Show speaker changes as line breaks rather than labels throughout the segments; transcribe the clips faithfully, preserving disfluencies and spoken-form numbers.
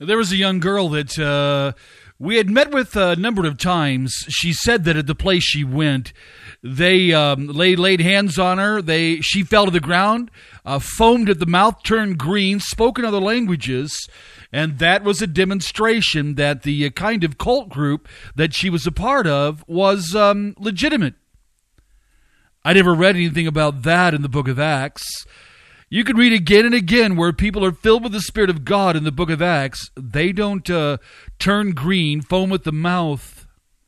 There was a young girl that uh, we had met with a number of times. She said that at the place she went, they um, laid, laid hands on her. They She fell to the ground, uh, foamed at the mouth, turned green, spoke in other languages, and that was a demonstration that the kind of cult group that she was a part of was um, legitimate. I never read anything about that in the book of Acts. You can read again and again where people are filled with the Spirit of God in the book of Acts. They don't uh, turn green, foam at the mouth.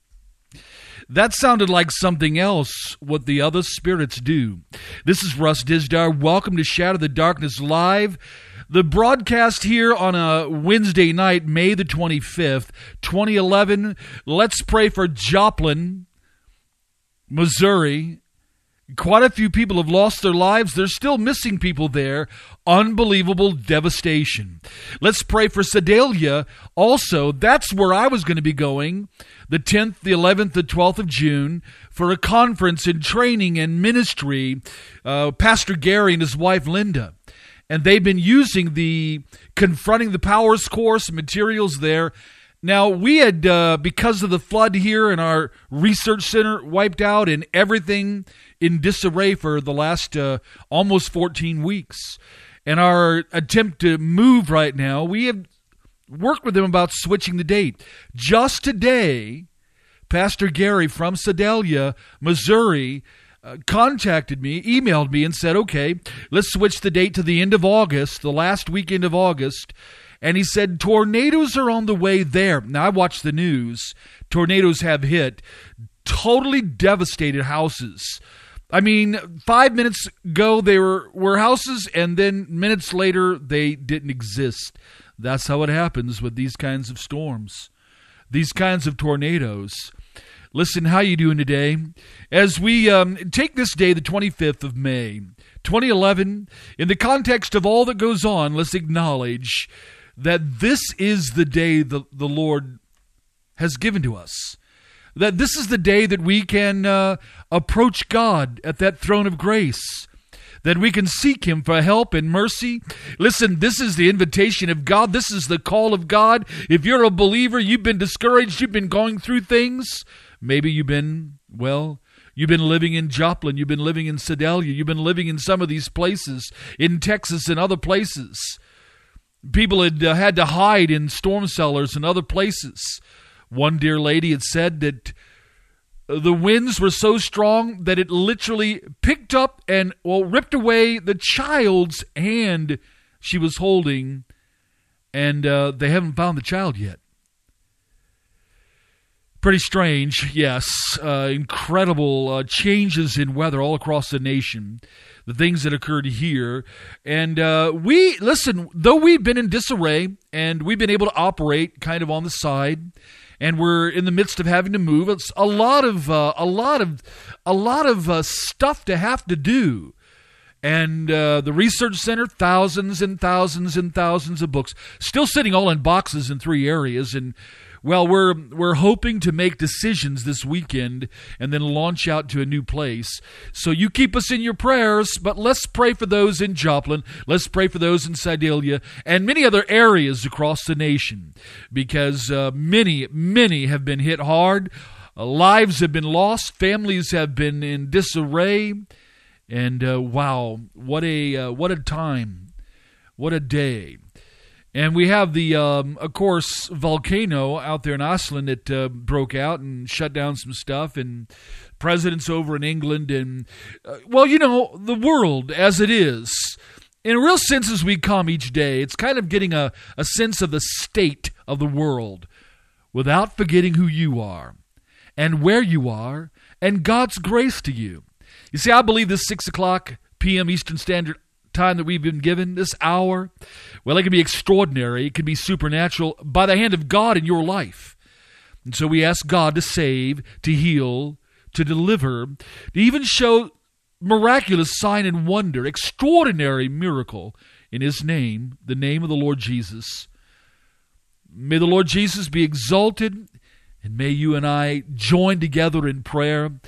That sounded like something else, what the other spirits do. This is Russ Dizdar. Welcome to Shadow the Darkness Live. The broadcast here on a Wednesday night, May the twenty-fifth, twenty eleven. Let's pray for Joplin, Missouri. Quite a few people have lost their lives. They're still missing people there. Unbelievable devastation. Let's pray for Sedalia also. That's where I was going to be going, the tenth, the eleventh, the twelfth of June, for a conference in training and ministry. Uh, Pastor Gary and his wife Linda. And they've been using the Confronting the Powers course materials there. Now, we had, uh, because of the flood here and our research center wiped out and everything in disarray for the last uh, almost fourteen weeks. And our attempt to move right now, we have worked with them about switching the date. Just today, Pastor Gary from Sedalia, Missouri, uh, contacted me, emailed me and said, okay, let's switch the date to the end of August, the last weekend of August. And he said, tornadoes are on the way there. Now, I watched the news. Tornadoes have hit. Totally devastated houses. I mean, five minutes ago, they were, were houses, and then minutes later, they didn't exist. That's how it happens with these kinds of storms, these kinds of tornadoes. Listen, how you doing today? As we um, take this day, the twenty-fifth of May, twenty eleven, in the context of all that goes on, let's acknowledge that this is the day the, the Lord has given to us. That this is the day that we can uh, approach God at that throne of grace. That we can seek Him for help and mercy. Listen, this is the invitation of God. This is the call of God. If you're a believer, you've been discouraged, you've been going through things. Maybe you've been, well, you've been living in Joplin, you've been living in Sedalia, you've been living in some of these places, in Texas and other places. People had uh, had to hide in storm cellars and other places. One dear lady had said that the winds were so strong that it literally picked up and, well, ripped away the child's hand she was holding, and uh, they haven't found the child yet. Pretty strange, yes. Uh, incredible uh, changes in weather all across the nation. The things that occurred here. And uh, we, listen, though we've been in disarray and we've been able to operate kind of on the side, and we're in the midst of having to move, it's a lot of, uh, a lot of, a lot of uh, stuff to have to do. And uh, the research center, thousands and thousands and thousands of books, still sitting all in boxes in three areas. And well, we're we're hoping to make decisions this weekend and then launch out to a new place. So you keep us in your prayers, but let's pray for those in Joplin. Let's pray for those in Sedalia and many other areas across the nation, because uh, many, many have been hit hard. Uh, lives have been lost. Families have been in disarray. And uh, wow, what a uh, what a time, what a day. And we have the, um, of course, volcano out there in Iceland that uh, broke out and shut down some stuff, and presidents over in England, and, uh, well, you know, the world as it is. In a real sense, as we come each day, it's kind of getting a, a sense of the state of the world without forgetting who you are and where you are and God's grace to you. You see, I believe this six o'clock p.m. Eastern Standard Time that we've been given, this hour, well, it can be extraordinary. It can be supernatural by the hand of God in your life. And so we ask God to save, to heal, to deliver, to even show miraculous sign and wonder, extraordinary miracle in His name, the name of the Lord Jesus. May the Lord Jesus be exalted, and may you and I join together in prayer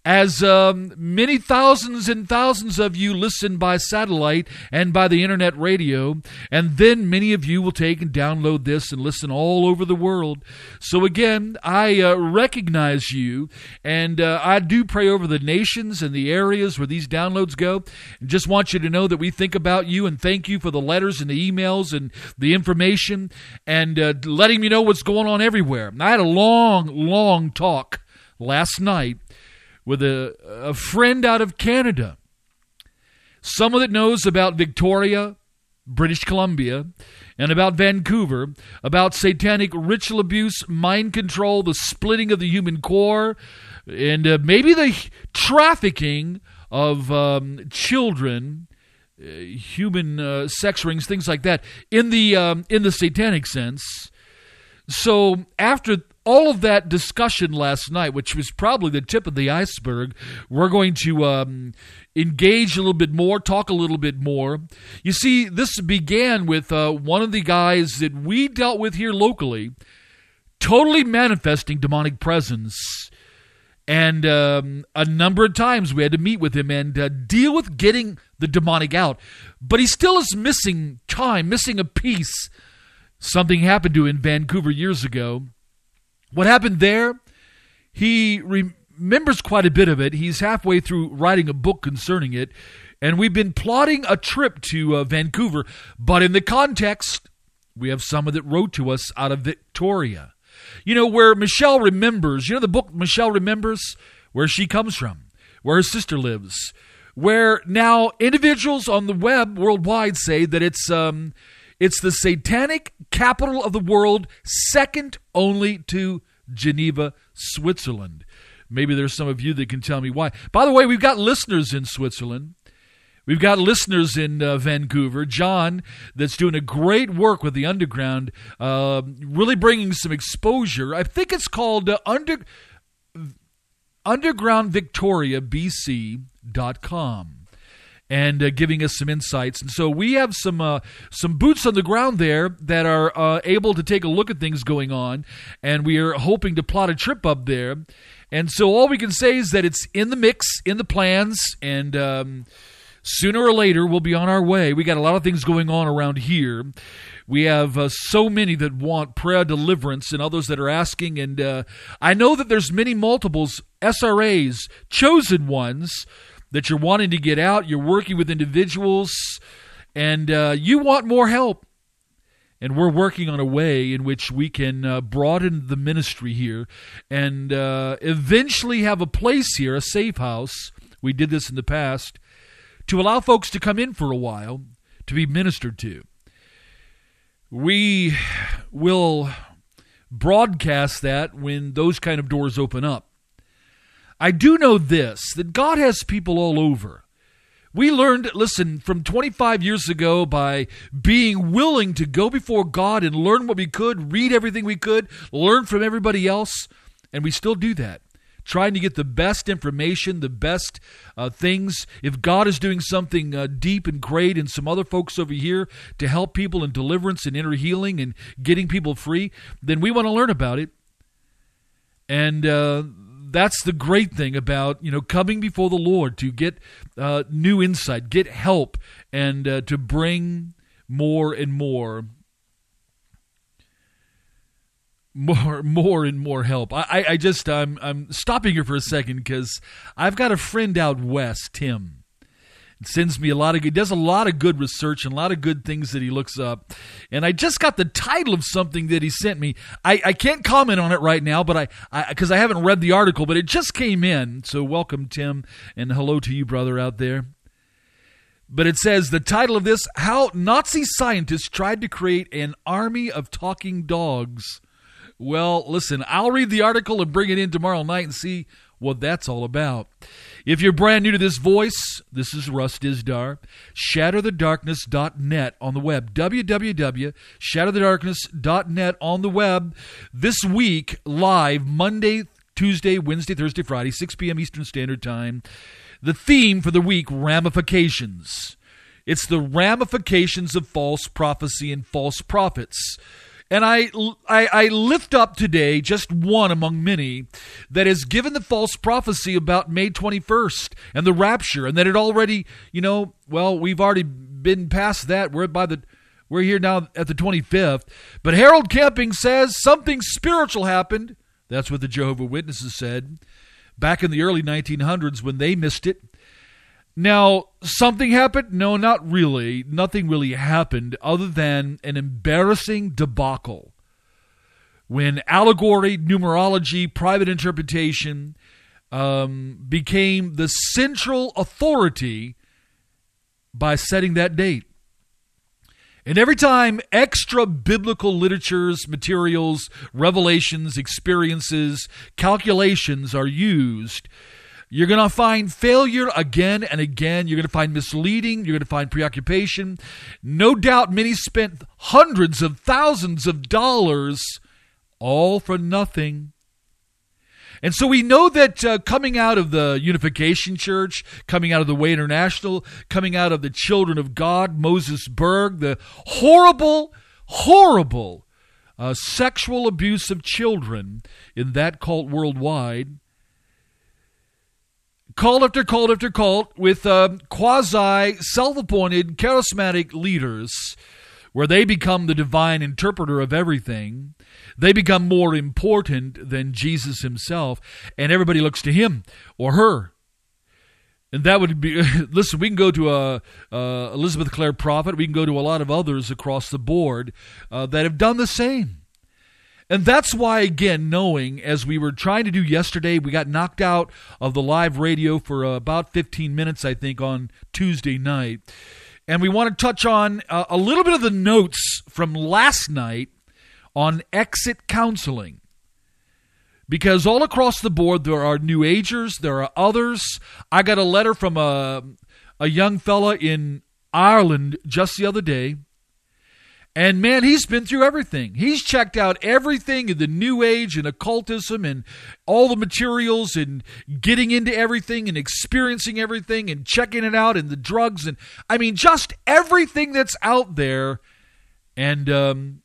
as um, many thousands and thousands of you listen by satellite and by the internet radio, and then many of you will take and download this and listen all over the world. So again, I uh, recognize you, and uh, I do pray over the nations and the areas where these downloads go, and just want you to know that we think about you and thank you for the letters and the emails and the information and uh, letting me know what's going on everywhere. I had a long, long talk last night with a, a friend out of Canada, someone that knows about Victoria, British Columbia, and about Vancouver, about satanic ritual abuse, mind control, the splitting of the human core, and uh, maybe the trafficking of um, children, uh, human uh, sex rings, things like that, in the um, in the satanic sense. So after all of that discussion last night, which was probably the tip of the iceberg, we're going to um, engage a little bit more, talk a little bit more. You see, this began with uh, one of the guys that we dealt with here locally, totally manifesting demonic presence. And um, a number of times we had to meet with him and uh, deal with getting the demonic out. But he still is missing time, missing a piece. Something happened to him in Vancouver years ago. What happened there, he remembers quite a bit of it. He's halfway through writing a book concerning it, and we've been plotting a trip to uh, Vancouver, but in the context, we have someone that wrote to us out of Victoria. You know, where Michelle remembers, you know the book Michelle Remembers, where she comes from, where her sister lives, where now individuals on the web worldwide say that it's... Um, It's the satanic capital of the world, second only to Geneva, Switzerland. Maybe there's some of you that can tell me why. By the way, we've got listeners in Switzerland. We've got listeners in uh, Vancouver. John, that's doing a great work with the Underground, uh, really bringing some exposure. I think it's called uh, under, underground victoria b c dot com. And uh, giving us some insights. And so we have some uh, some boots on the ground there that are uh, able to take a look at things going on, and we are hoping to plot a trip up there. And so all we can say is that it's in the mix, in the plans, and um, sooner or later we'll be on our way. We got a lot of things going on around here. We have uh, so many that want prayer deliverance and others that are asking, and uh, I know that there's many multiples, S R As, chosen ones, that you're wanting to get out, you're working with individuals, and uh, you want more help. And we're working on a way in which we can uh, broaden the ministry here and uh, eventually have a place here, a safe house. We did this in the past, to allow folks to come in for a while to be ministered to. We will broadcast that when those kind of doors open up. I do know this, that God has people all over. We learned, listen, from twenty-five years ago by being willing to go before God and learn what we could, read everything we could, learn from everybody else, and we still do that. Trying to get the best information, the best uh, things. If God is doing something uh, deep and great and some other folks over here to help people in deliverance and inner healing and getting people free, then we want to learn about it. And uh that's the great thing about, you know, coming before the Lord to get uh, new insight, get help, and uh, to bring more and more, more, more and more help. I, I just, I'm, I'm stopping here for a second because I've got a friend out west, Tim. Sends me a lot of good, does a lot of good research and a lot of good things that he looks up. And I just got the title of something that he sent me. I, I can't comment on it right now, but I, because I, I haven't read the article, but it just came in. So welcome, Tim, and hello to you, brother, out there. But it says, the title of this, How Nazi Scientists Tried to Create an Army of Talking Dogs. Well, listen, I'll read the article and bring it in tomorrow night and see what that's all about. If you're brand new to this voice, this is Russ Dizdar. shatter the darkness dot net on the web. w w w dot shatter the darkness dot net on the web. This week, live, Monday, Tuesday, Wednesday, Thursday, Friday, six p.m. Eastern Standard Time. The theme for the week, ramifications. It's the ramifications of false prophecy and false prophets. And I, I, I lift up today just one among many that has given the false prophecy about May twenty-first and the rapture, and that it already, you know, well, we've already been past that. We're by the, we're here now at the twenty-fifth. But Harold Camping says something spiritual happened. That's what the Jehovah's Witnesses said back in the early nineteen hundreds when they missed it. Now, something happened? No, not really. Nothing really happened other than an embarrassing debacle when allegory, numerology, private interpretation um, became the central authority by setting that date. And every time extra biblical literatures, materials, revelations, experiences, calculations are used, you're going to find failure again and again. You're going to find misleading. You're going to find preoccupation. No doubt many spent hundreds of thousands of dollars all for nothing. And so we know that uh, coming out of the Unification Church, coming out of the Way International, coming out of the Children of God, Moses Berg, the horrible, horrible uh, sexual abuse of children in that cult worldwide, cult after cult after cult with uh, quasi self-appointed charismatic leaders where they become the divine interpreter of everything. They become more important than Jesus himself, and everybody looks to him or her. And that would be, listen, we can go to uh, uh, Elizabeth Clare Prophet. We can go to a lot of others across the board uh, that have done the same. And that's why, again, knowing, as we were trying to do yesterday, we got knocked out of the live radio for uh, about fifteen minutes, I think, on Tuesday night. And we want to touch on uh, a little bit of the notes from last night on exit counseling. Because all across the board, there are New Agers, there are others. I got a letter from a, a young fella in Ireland just the other day. And man, he's been through everything. He's checked out everything in the New Age and occultism and all the materials and getting into everything and experiencing everything and checking it out and the drugs. And I mean, just everything that's out there. And um,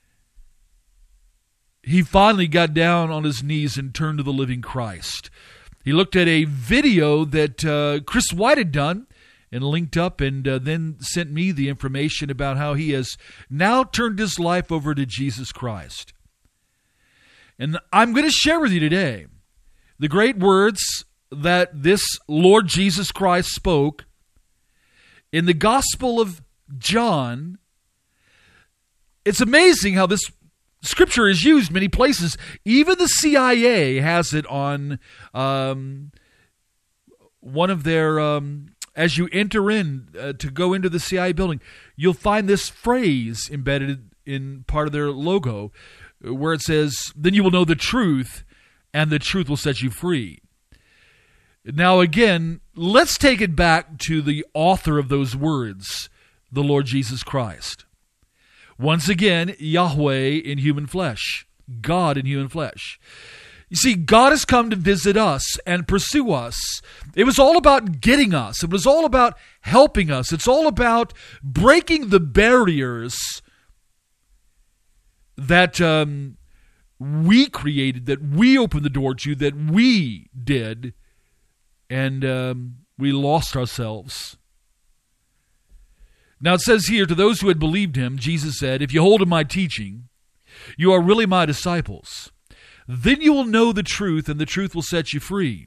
he finally got down on his knees and turned to the living Christ. He looked at a video that uh, Chris White had done and linked up and uh, then sent me the information about how he has now turned his life over to Jesus Christ. And I'm going to share with you today the great words that this Lord Jesus Christ spoke in the Gospel of John. It's amazing how this scripture is used many places. Even the C I A has it on um, one of their... Um, As you enter in uh, to go into the C I A building, you'll find this phrase embedded in part of their logo where it says, then you will know the truth, and the truth will set you free. Now again, let's take it back to the author of those words, the Lord Jesus Christ. Once again, Yahweh in human flesh, God in human flesh. You see, God has come to visit us and pursue us. It was all about getting us. It was all about helping us. It's all about breaking the barriers that um, we created, that we opened the door to, that we did, and um, we lost ourselves. Now it says here, to those who had believed him, Jesus said, if you hold to my teaching, you are really my disciples. Then you will know the truth, and the truth will set you free.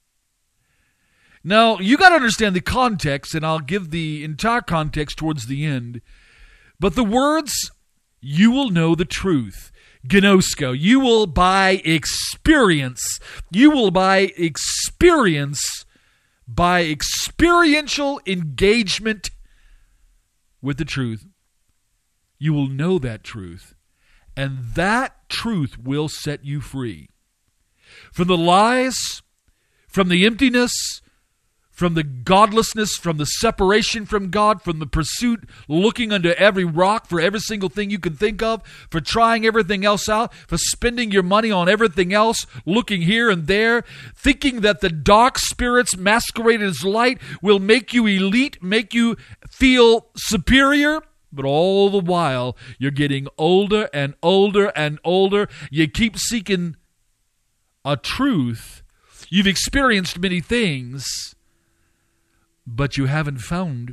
Now, you got to understand the context, and I'll give the entire context towards the end. But the words, you will know the truth, gnosko, you will by experience, you will by experience, by experiential engagement with the truth, you will know that truth. And that truth will set you free from the lies, from the emptiness, from the godlessness, from the separation from God, from the pursuit, looking under every rock for every single thing you can think of, for trying everything else out, for spending your money on everything else, looking here and there, thinking that the dark spirits masqueraded as light will make you elite, make you feel superior. But all the while, you're getting older and older and older. You keep seeking a truth. You've experienced many things, but you haven't found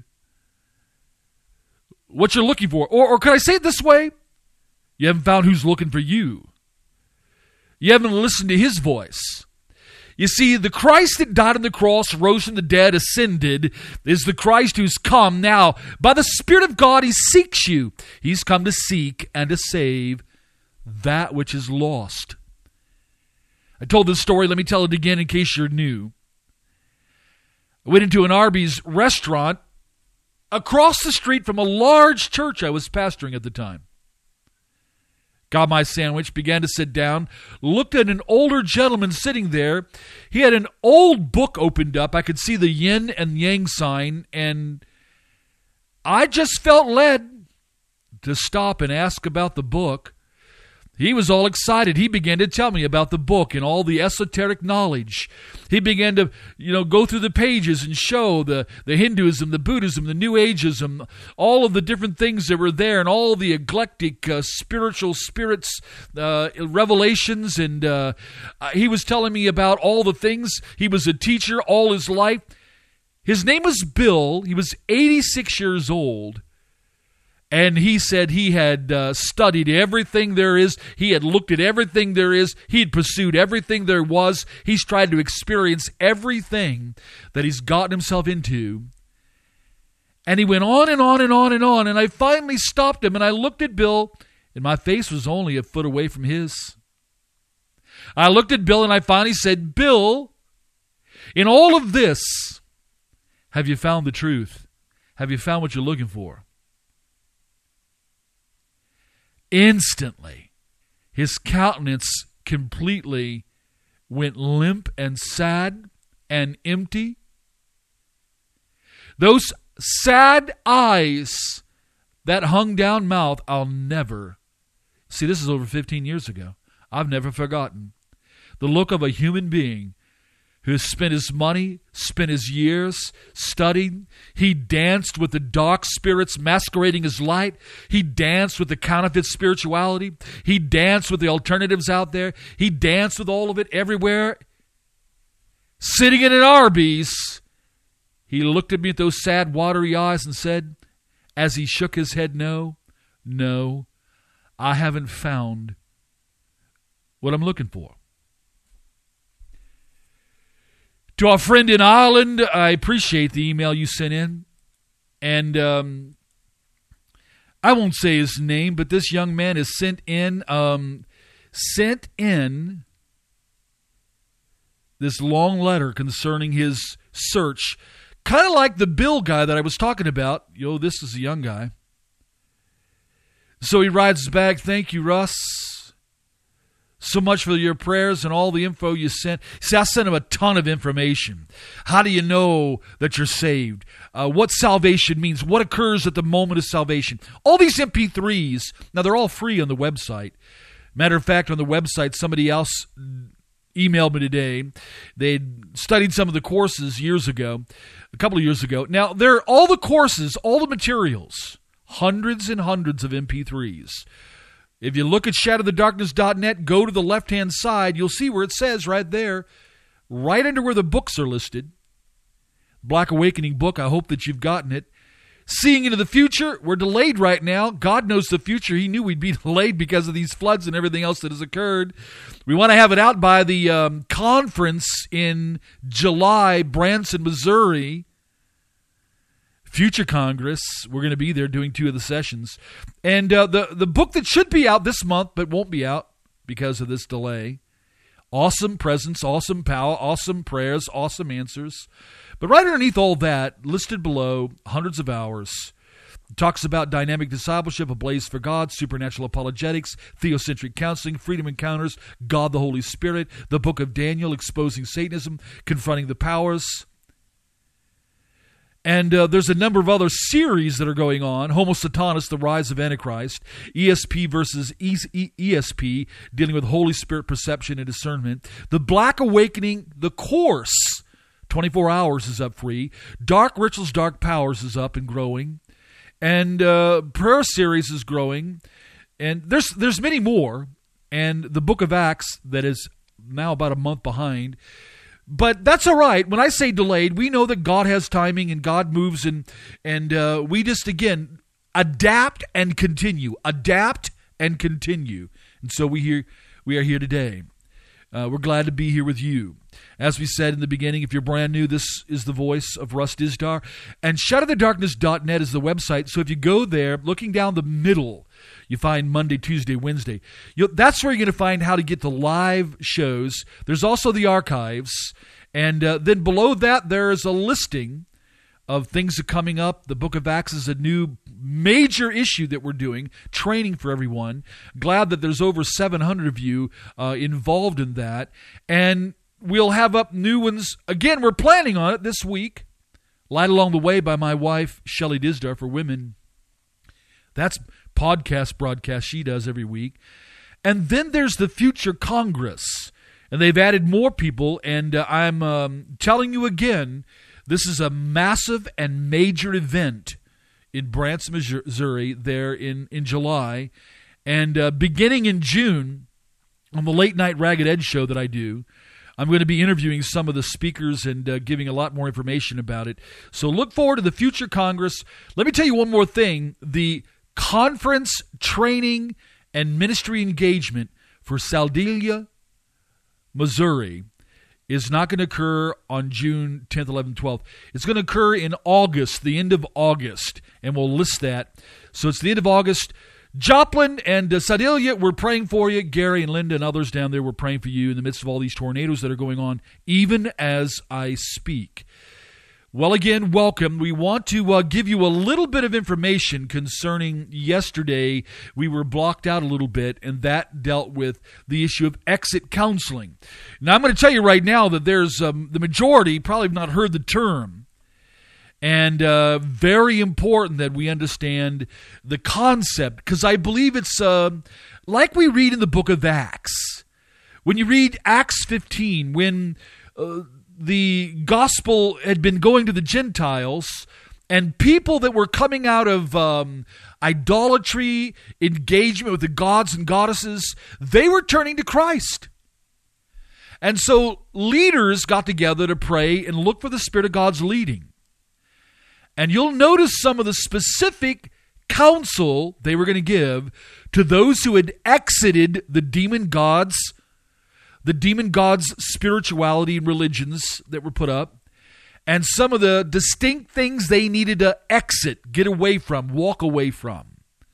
what you're looking for. Or, or could I say it this way? You haven't found who's looking for you. You haven't listened to his voice. You see, the Christ that died on the cross, rose from the dead, ascended, is the Christ who's come now. By the Spirit of God, he seeks you. He's come to seek and to save that which is lost. I told this story. Let me tell it again in case you're new. I went into an Arby's restaurant across the street from a large church I was pastoring at the time. Got my sandwich, began to sit down, looked at an older gentleman sitting there. He had an old book opened up. I could see the yin and yang sign, and I just felt led to stop and ask about the book. He was all excited. He began to tell me about the book and all the esoteric knowledge. He began to, you know, go through the pages and show the, the Hinduism, the Buddhism, the New Ageism, all of the different things that were there, and all the eclectic uh, spiritual spirits, uh, revelations. And uh, he was telling me about all the things. He was a teacher all his life. His name was Bill. He was eighty-six years old. And he said he had uh, studied everything there is. He had looked at everything there is. He had pursued everything there was. He's tried to experience everything that he's gotten himself into. And he went on and on and on and on. And I finally stopped him, and I looked at Bill, and my face was only a foot away from his. I looked at Bill, and I finally said, Bill, in all of this, have you found the truth? Have you found what you're looking for? Instantly, his countenance completely went limp and sad and empty. Those sad eyes, that hung down mouth, I'll never, see, this is over fifteen years ago. I've never forgotten the look of a human being who has spent his money, spent his years, studied. He danced with the dark spirits masquerading as light. He danced with the counterfeit spirituality. He danced with the alternatives out there. He danced with all of it everywhere. Sitting in an Arby's, he looked at me with those sad, watery eyes and said, as he shook his head, no, no, I haven't found what I'm looking for. To our friend in Ireland, I appreciate the email you sent in. And um, I won't say his name, but this young man has sent in, um, sent in this long letter concerning his search. Kind of like the Bill guy that I was talking about. Yo, this is a young guy. So he writes back, thank you, Russ, so much for your prayers and all the info you sent. See, I sent him a ton of information. How do you know that you're saved? Uh, what salvation means? What occurs at the moment of salvation? All these M P threes, now they're all free on the website. Matter of fact, on the website, somebody else emailed me today. They'd studied some of the courses years ago, a couple of years ago. Now, they're all the courses, all the materials, hundreds and hundreds of M P threes. If you look at shadow the darkness dot net, go to the left-hand side, you'll see where it says right there, right under where the books are listed, Black Awakening book, I hope that you've gotten it. Seeing into the future, we're delayed right now. God knows the future. He knew we'd be delayed because of these floods and everything else that has occurred. We want to have it out by the um, conference in July, Branson, Missouri. Future Congress. We're going to be there doing two of the sessions. And uh, the, the book that should be out this month but won't be out because of this delay. Awesome presence, awesome power, awesome prayers, awesome answers. But right underneath all that, listed below, hundreds of hours, talks about dynamic discipleship, a blaze for God, supernatural apologetics, theocentric counseling, freedom encounters, God the Holy Spirit, the book of Daniel, exposing Satanism, confronting the powers. And uh, there's a number of other series that are going on. Homo Satanas, the rise of Antichrist. E S P versus E S P, dealing with Holy Spirit perception and discernment. The Black Awakening, the course, twenty-four hours is up free. Dark Rituals, Dark Powers is up and growing. And uh, prayer series is growing. And there's there's many more. And the book of Acts that is now about a month behind. But that's all right. When I say delayed, we know that God has timing and God moves. And, and uh, we just, again, adapt and continue. Adapt and continue. And so we here we are here today. Uh, we're glad to be here with you. As we said in the beginning, if you're brand new, this is the voice of Russ Dizdar. And shadow the darkness dot net is the website. So if you go there, looking down the middle, you find Monday, Tuesday, Wednesday. You'll, that's where you're going to find how to get the live shows. There's also the archives. And uh, then below that, there is a listing of things that are coming up. The Book of Acts is a new major issue that we're doing, training for everyone. Glad that there's over seven hundred of you uh, involved in that. And we'll have up new ones. Again, we're planning on it this week. Light Along the Way by my wife, Shelley Dizdar, for women. That's podcast broadcast she does every week. And then there's the Future Congress. And they've added more people. And uh, I'm um, telling you again, this is a massive and major event in Branson, Missouri, there in, in July. And uh, beginning in June, on the Late Night Ragged Edge show that I do, I'm going to be interviewing some of the speakers and uh, giving a lot more information about it. So look forward to the Future Congress. Let me tell you one more thing. The conference, training, and ministry engagement for Saldelia, Missouri, is not going to occur on June tenth, eleventh, twelfth. It's going to occur in August, the end of August, and we'll list that. So it's the end of August. Joplin and uh, Sedalia, we're praying for you. Gary and Linda and others down there, we're praying for you in the midst of all these tornadoes that are going on, even as I speak. Well, again, welcome. We want to uh, give you a little bit of information concerning yesterday. We were blocked out a little bit, and that dealt with the issue of exit counseling. Now, I'm going to tell you right now that there's um, the majority probably have not heard the term, and uh, very important that we understand the concept, because I believe it's uh, like we read in the book of Acts. When you read Acts fifteen, when Uh, the gospel had been going to the Gentiles, and people that were coming out of um, idolatry, engagement with the gods and goddesses, they were turning to Christ. And so leaders got together to pray and look for the Spirit of God's leading. And you'll notice some of the specific counsel they were going to give to those who had exited the demon gods, the demon gods' spirituality and religions that were put up, and some of the distinct things they needed to exit, get away from, walk away from.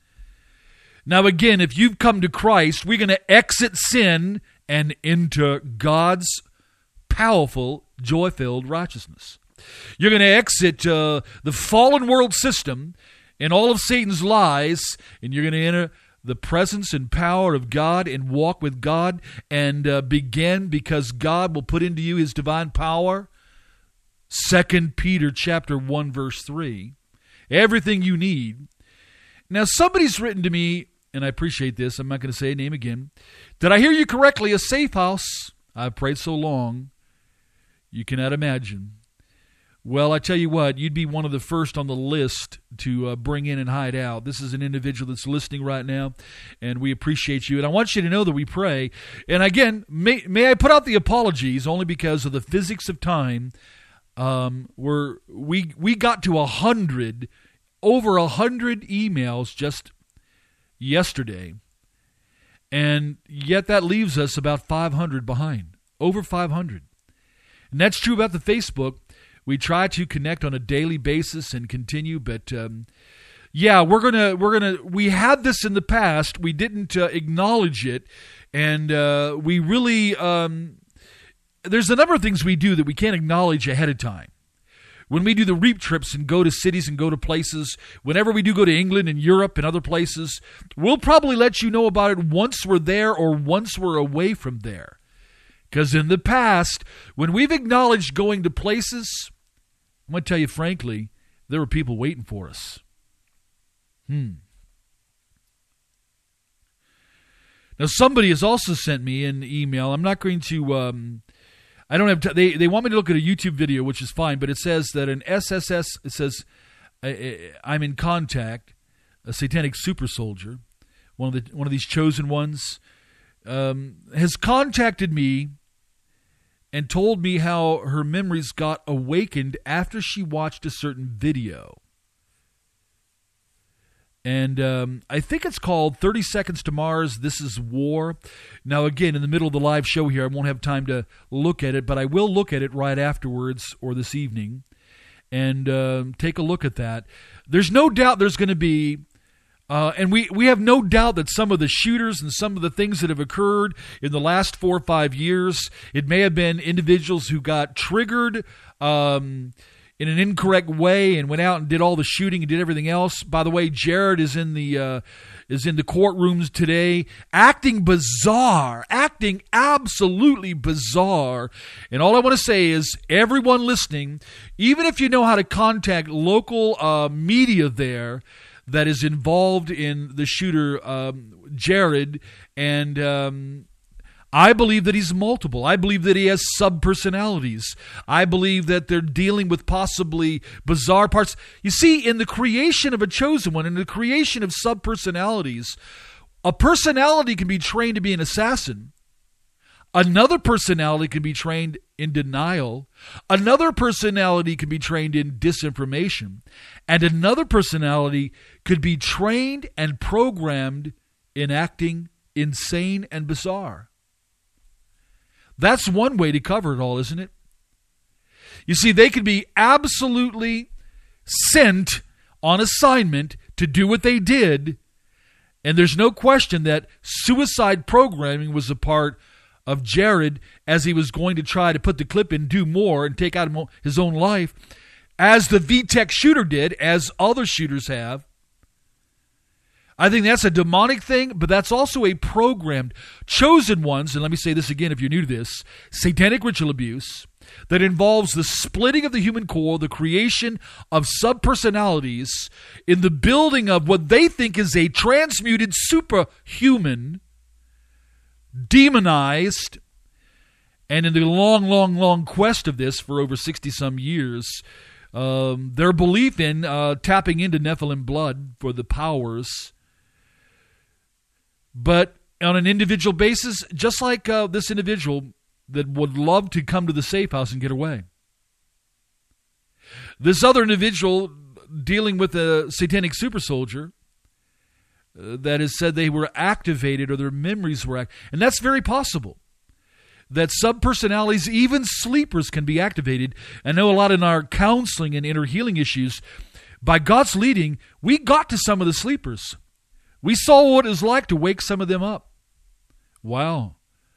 Now again, if you've come to Christ, we're going to exit sin and enter God's powerful, joy-filled righteousness. You're going to exit uh, the fallen world system and all of Satan's lies, and you're going to enter the presence and power of God and walk with God and uh, begin, because God will put into you his divine power. Second Peter chapter one, verse three. Everything you need. Now, somebody's written to me, and I appreciate this. I'm not going to say a name again. Did I hear you correctly? A safe house. I've prayed so long, you cannot imagine. Well, I tell you what, you'd be one of the first on the list to uh, bring in and hide out. This is an individual that's listening right now, and we appreciate you. And I want you to know that we pray. And again, may, may I put out the apologies only because of the physics of time. Um, we're, we we got to a hundred, over a hundred emails just yesterday, and yet that leaves us about five hundred behind, over five hundred. And that's true about the Facebook. We try to connect on a daily basis and continue, but um, yeah, we're gonna we're gonna we had this in the past. We didn't uh, acknowledge it, and uh, we really um, there's a number of things we do that we can't acknowledge ahead of time. When we do the REAP trips and go to cities and go to places, whenever we do go to England and Europe and other places, we'll probably let you know about it once we're there or once we're away from there. Because in the past, when we've acknowledged going to places, I'm going to tell you frankly, there were people waiting for us. Hmm. Now, somebody has also sent me an email. I'm not going to, um, I don't have, t- they, they want me to look at a YouTube video, which is fine, but it says that an S S S, it says, I, I'm in contact, a satanic super soldier, one of the one of these chosen ones, um, has contacted me and told me how her memories got awakened after she watched a certain video. And um, I think it's called thirty Seconds to Mars, This is War. Now, again, in the middle of the live show here, I won't have time to look at it, but I will look at it right afterwards or this evening and uh, take a look at that. There's no doubt there's going to be, uh, and we, we have no doubt that some of the shooters and some of the things that have occurred in the last four or five years, it may have been individuals who got triggered um in an incorrect way and went out and did all the shooting and did everything else. By the way, Jared is in the uh, is in the courtrooms today, acting bizarre, acting absolutely bizarre. And all I want to say is, everyone listening, even if you know how to contact local uh, media there that is involved in the shooter, um, Jared, and um, I believe that he's multiple. I believe that he has sub-personalities. I believe that they're dealing with possibly bizarre parts. You see, in the creation of a chosen one, in the creation of sub-personalities, a personality can be trained to be an assassin. Another personality can be trained in denial. Another personality can be trained in disinformation. And another personality could be trained and programmed in acting insane and bizarre. That's one way to cover it all, isn't it? You see, they could be absolutely sent on assignment to do what they did, and there's no question that suicide programming was a part of Jared as he was going to try to put the clip in, do more, and take out his own life, as the V TEC shooter did, as other shooters have. I think that's a demonic thing, but that's also a programmed, chosen ones, and let me say this again if you're new to this, satanic ritual abuse that involves the splitting of the human core, the creation of subpersonalities, in the building of what they think is a transmuted superhuman, demonized, and in the long, long, long quest of this for over sixty-some years, um, their belief in uh, tapping into Nephilim blood for the powers. But on an individual basis, just like uh, this individual that would love to come to the safe house and get away. This other individual dealing with a satanic super soldier uh, that has said they were activated or their memories were activated. And that's very possible. That subpersonalities, even sleepers, can be activated. I know a lot in our counseling and inner healing issues, by God's leading, we got to some of the sleepers. We saw what it was like to wake some of them up. Wow.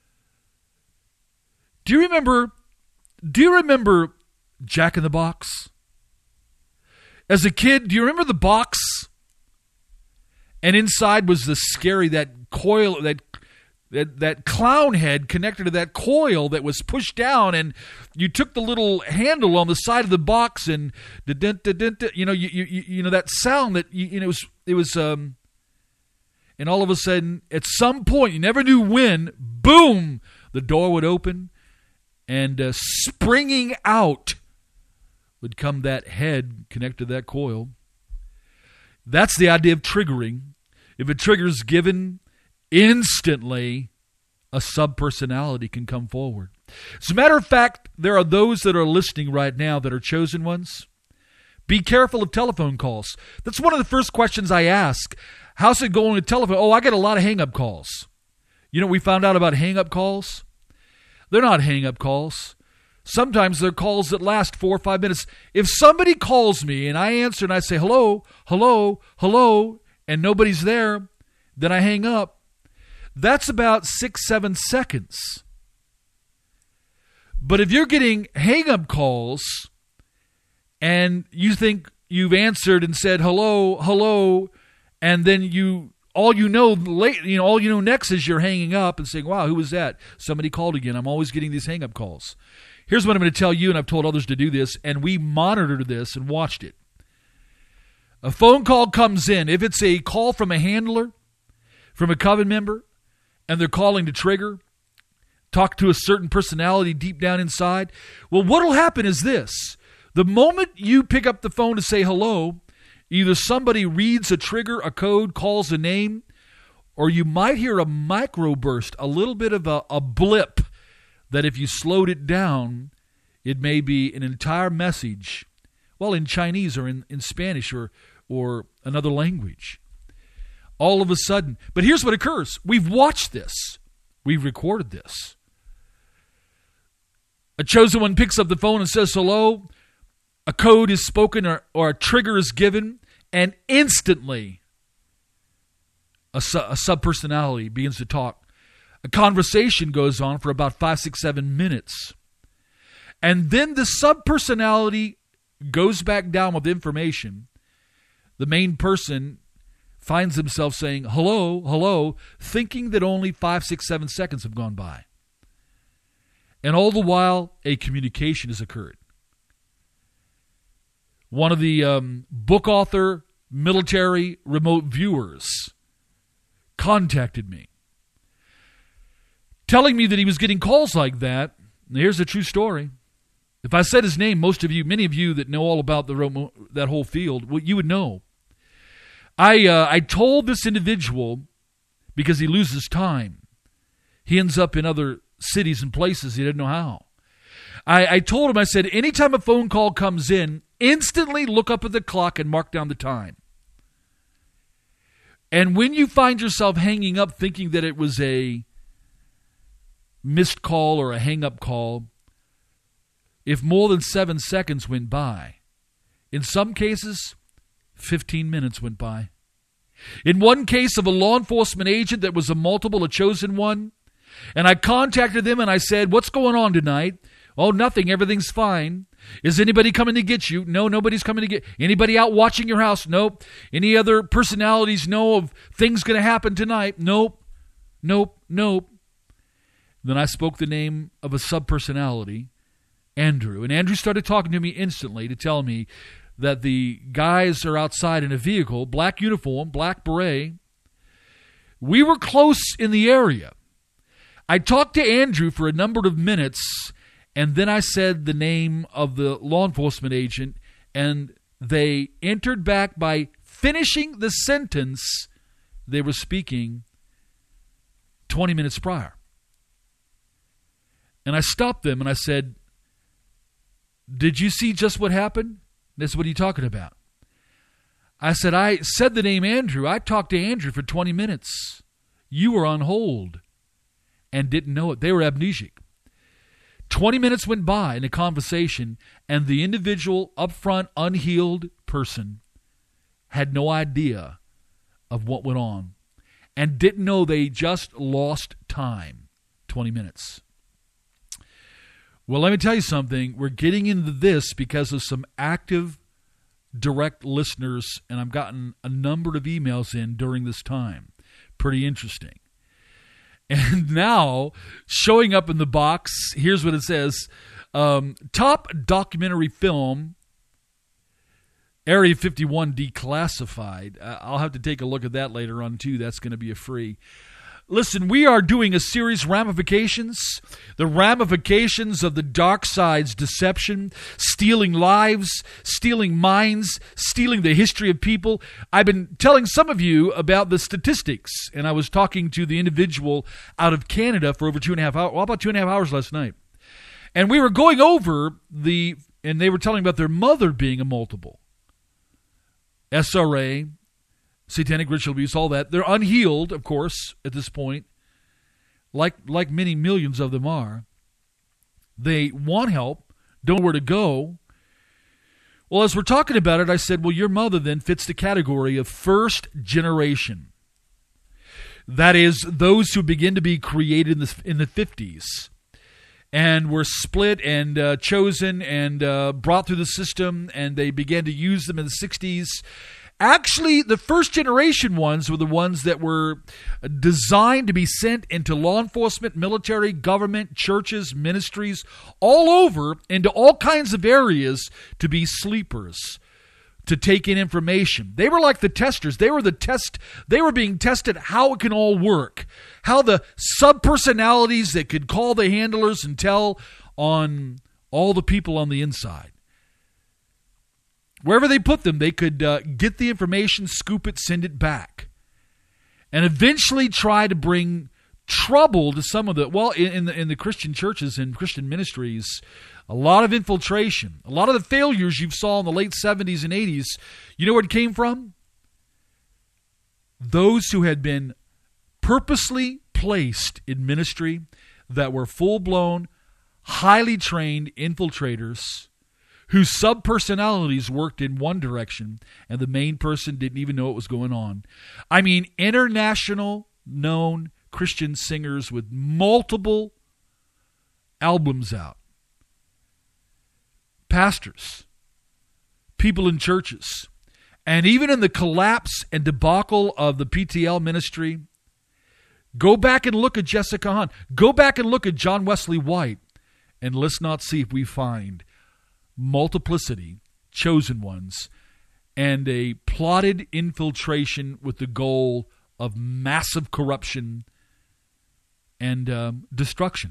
Do you remember, do you remember Jack in the Box? As a kid, do you remember the box? And inside was the scary, that coil, that that that clown head connected to that coil that was pushed down, and you took the little handle on the side of the box, and you know, you you you know that sound that you, you know it was it was um. And all of a sudden, at some point, you never knew when, boom, the door would open, and uh, springing out would come that head connected to that coil. That's the idea of triggering. If a trigger is given, instantly a subpersonality can come forward. As a matter of fact, there are those that are listening right now that are chosen ones. Be careful of telephone calls. That's one of the first questions I ask. How's it going with telephone? Oh, I get a lot of hang-up calls. You know what we found out about hang-up calls? They're not hang-up calls. Sometimes they're calls that last four or five minutes. If somebody calls me and I answer and I say, hello, hello, hello, and nobody's there, then I hang up. That's about six, seven seconds. But if you're getting hang-up calls and you think you've answered and said, hello, hello, and then you, all you know, late, you know, all you know next is you're hanging up and saying, "Wow, who was that? Somebody called again." I'm always getting these hang-up calls. Here's what I'm going to tell you, and I've told others to do this, and we monitored this and watched it. A phone call comes in. If it's a call from a handler, from a coven member, and they're calling to trigger, talk to a certain personality deep down inside, well, what will happen is this: the moment you pick up the phone to say hello, Either somebody reads a trigger, a code, calls a name, or you might hear a microburst, a little bit of a, a blip that if you slowed it down, it may be an entire message, well, in Chinese or in, in Spanish or, or another language. All of a sudden. But here's what occurs. We've watched this. We've recorded this. A chosen one picks up the phone and says hello. A code is spoken or, or a trigger is given, and instantly a, su- a subpersonality begins to talk. A conversation goes on for about five, six, seven minutes. And then the subpersonality goes back down with information. The main person finds himself saying, hello, hello, thinking that only five, six, seven seconds have gone by. And all the while, a communication has occurred. One of the um, book author, military remote viewers contacted me, telling me that he was getting calls like that. And here's the true story. If I said his name, most of you, many of you that know all about the remote, that whole field, well, you would know. I uh, I told this individual, because he loses time. He ends up in other cities and places he didn't know how. I, I told him, I said, anytime a phone call comes in, instantly look up at the clock and mark down the time. And when you find yourself hanging up thinking that it was a missed call or a hang-up call, if more than seven seconds went by, in some cases, fifteen minutes went by. In one case of a law enforcement agent that was a multiple, a chosen one, and I contacted them and I said, what's going on tonight? Oh, nothing. Everything's fine. Is anybody coming to get you? No, nobody's coming to get. Anybody out watching your house? Nope. Any other personalities know of things going to happen tonight? Nope. Nope. Nope. Then I spoke the name of a subpersonality, Andrew. And Andrew started talking to me instantly to tell me that the guys are outside in a vehicle, black uniform, black beret. We were close in the area. I talked to Andrew for a number of minutes, and then I said the name of the law enforcement agent, and they entered back by finishing the sentence they were speaking twenty minutes prior. And I stopped them and I said, did you see just what happened? That's what are you talking about? I said, I said the name Andrew. I talked to Andrew for twenty minutes. You were on hold and didn't know it. They were amnesic. twenty minutes went by in a conversation, and the individual, upfront, unhealed person had no idea of what went on and didn't know they just lost time, twenty minutes. Well, let me tell you something. We're getting into this because of some active, direct listeners, and I've gotten a number of emails in during this time. Pretty interesting. And now, showing up in the box, here's what it says. Um, top documentary film, Area fifty-one declassified. Uh, I'll have to take a look at that later on, too. That's going to be a free. Listen, we are doing a series, Ramifications, the ramifications of the dark side's deception, stealing lives, stealing minds, stealing the history of people. I've been telling some of you about the statistics, and I was talking to the individual out of Canada for over two and a half hours, well, about two and a half hours last night. And we were going over the, and they were telling about their mother being a multiple. S R A, satanic ritual abuse, all that. They're unhealed, of course, at this point, like like many millions of them are. They want help, don't know where to go. Well, as we're talking about it, I said, well, your mother then fits the category of first generation. That is, those who begin to be created in the, in the fifties and were split and uh, chosen and uh, brought through the system, and they began to use them in the sixties. Actually, the first generation ones were the ones that were designed to be sent into law enforcement, military, government, churches, ministries, all over, into all kinds of areas to be sleepers, to take in information. They were like the testers. They were the test. They were being tested how it can all work, how the subpersonalities that could call the handlers and tell on all the people on the inside. Wherever they put them, they could uh, get the information, scoop it, send it back, and eventually try to bring trouble to some of the, well, in, in, the, in the Christian churches and Christian ministries, a lot of infiltration. A lot of the failures you saw in the late seventies and eighties, you know where it came from? Those who had been purposely placed in ministry that were full-blown, highly trained infiltrators whose sub-personalities worked in one direction and the main person didn't even know what was going on. I mean, international known Christian singers with multiple albums out. Pastors, people in churches, and even in the collapse and debacle of the P T L ministry, go back and look at Jessica Hahn. Go back and look at John Wesley White, and let's not see if we find multiplicity, chosen ones, and a plotted infiltration with the goal of massive corruption and um, destruction.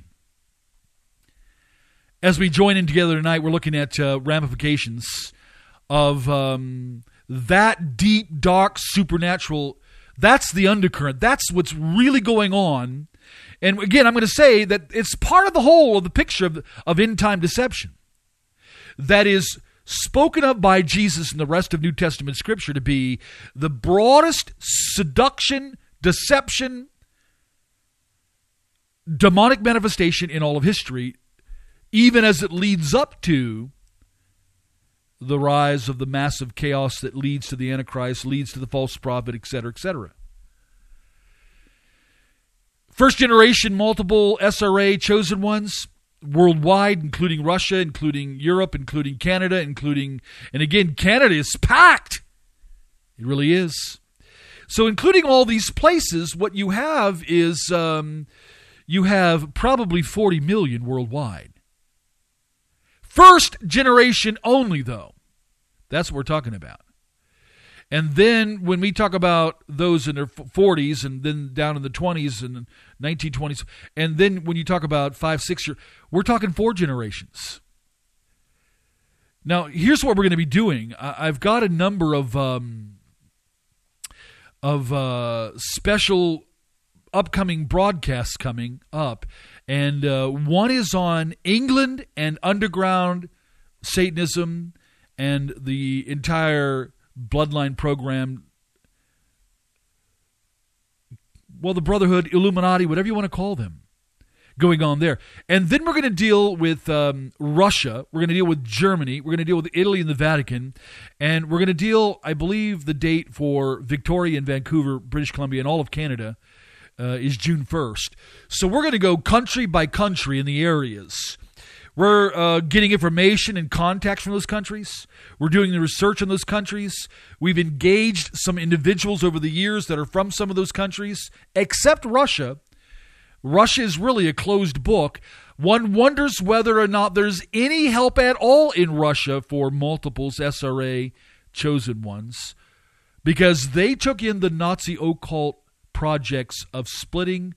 As we join in together tonight, we're looking at uh, ramifications of um, that deep, dark, supernatural. That's the undercurrent. That's what's really going on. And again, I'm going to say that it's part of the whole of the picture of, of end-time deception that is spoken of by Jesus and the rest of New Testament Scripture to be the broadest seduction, deception, demonic manifestation in all of history, even as it leads up to the rise of the massive chaos that leads to the Antichrist, leads to the false prophet, et cetera, et cetera. First generation, multiple S R A chosen ones, worldwide, including Russia, including Europe, including Canada, including, and again, Canada is packed. It really is. So including all these places, what you have is um, you have probably forty million worldwide. First generation only, though. That's what we're talking about. And then when we talk about those in their forties and then down in the twenties and nineteen twenties, and then when you talk about five, six years, we're talking four generations. Now, here's what we're going to be doing. I've got a number of um, of uh, special upcoming broadcasts coming up. And uh, one is on England and underground Satanism and the entire bloodline program. Well, the Brotherhood, Illuminati, whatever you want to call them, going on there. And then we're going to deal with um, Russia. We're going to deal with Germany. We're going to deal with Italy and the Vatican. And we're going to deal, I believe, the date for Victoria and Vancouver, British Columbia, and all of Canada Uh, is June first. So we're going to go country by country in the areas. We're uh, getting information and contacts from those countries. We're doing the research in those countries. We've engaged some individuals over the years that are from some of those countries, except Russia. Russia is really a closed book. One wonders whether or not there's any help at all in Russia for multiples S R A chosen ones, because they took in the Nazi occult projects of splitting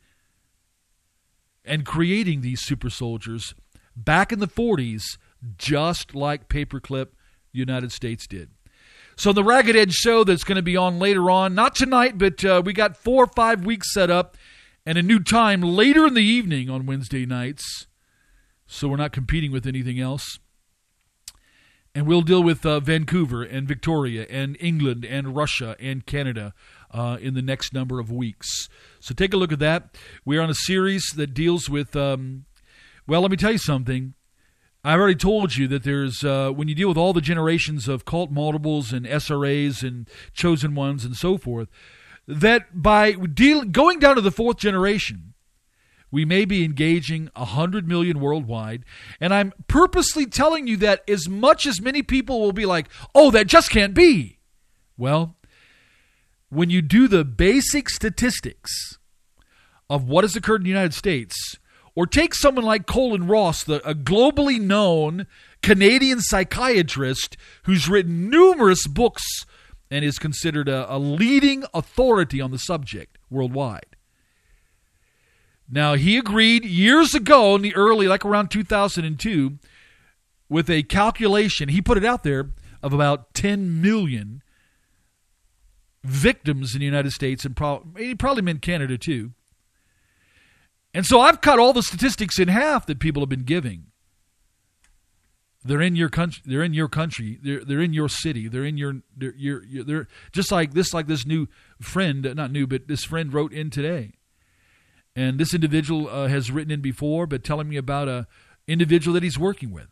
and creating these super soldiers back in the forties, just like Paperclip United States did. So the Ragged Edge show that's going to be on later on, not tonight, but uh, we got four or five weeks set up and a new time later in the evening on Wednesday nights, so we're not competing with anything else. And we'll deal with uh, Vancouver and Victoria and England and Russia and Canada uh, in the next number of weeks. So take a look at that. We're on a series that deals with, um, well, let me tell you something. I've already told you that there's, uh, when you deal with all the generations of cult multiples and S R As and chosen ones and so forth, that by deal, going down to the fourth generation, we may be engaging one hundred million worldwide. And I'm purposely telling you that as much as many people will be like, oh, that just can't be. Well, when you do the basic statistics of what has occurred in the United States, or take someone like Colin Ross, the, a globally known Canadian psychiatrist who's written numerous books and is considered a, a leading authority on the subject worldwide. Now, he agreed years ago in the early, like around two thousand two, with a calculation. He put it out there of about ten million victims in the United States, and probably, probably in Canada too. And so I've cut all the statistics in half that people have been giving. They're in your country. They're in your country. They're they're in your city. They're in your. They're, you're, you're, they're just like this. Like this new friend, not new, but this friend wrote in today, and this individual uh, has written in before, but telling me about a individual that he's working with,